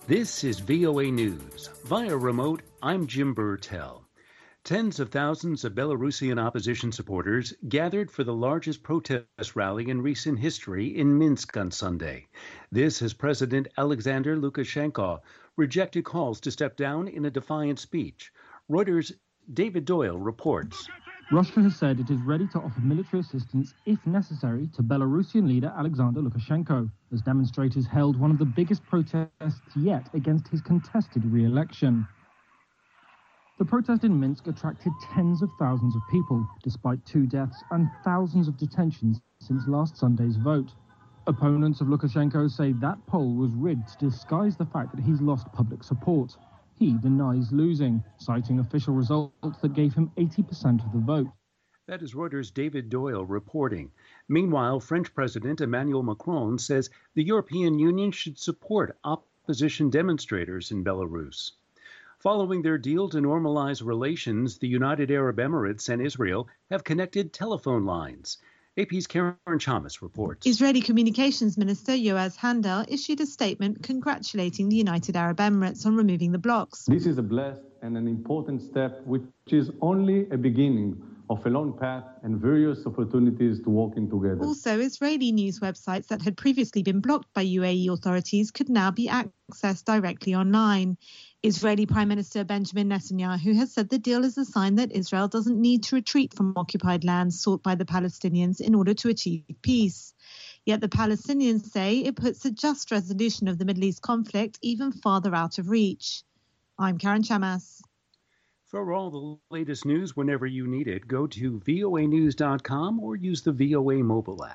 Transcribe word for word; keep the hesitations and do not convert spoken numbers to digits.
This is V O A News. Via remote, I'm Jim Burtell. Tens of thousands of Belarusian opposition supporters gathered for the largest protest rally in recent history in Minsk on Sunday. This as President Alexander Lukashenko rejected calls to step down in a defiant speech. Reuters' David Doyle reports. Russia has said it is ready to offer military assistance, if necessary, to Belarusian leader Alexander Lukashenko, as demonstrators held one of the biggest protests yet against his contested re-election. The protest in Minsk attracted tens of thousands of people, despite two deaths and thousands of detentions since last Sunday's vote. Opponents of Lukashenko say that poll was rigged to disguise the fact that he's lost public support. He denies losing, citing official results that gave him eighty percent of the vote. That is Reuters' David Doyle reporting. Meanwhile, French President Emmanuel Macron says the European Union should support opposition demonstrators in Belarus. Following their deal to normalize relations, the United Arab Emirates and Israel have connected telephone lines. A P's Karen Chamas reports. Israeli Communications Minister Yoaz Handel issued a statement congratulating the United Arab Emirates on removing the blocks. This is a blessed and an important step, which is only a beginning of a long path and various opportunities to working together. Also, Israeli news websites that had previously been blocked by U A E authorities could now be accessed directly online. Israeli Prime Minister Benjamin Netanyahu has said the deal is a sign that Israel doesn't need to retreat from occupied lands sought by the Palestinians in order to achieve peace. Yet the Palestinians say it puts a just resolution of the Middle East conflict even farther out of reach. I'm Karen Chamas. For all the latest news whenever you need it, go to V O A news dot com or use the V O A mobile app.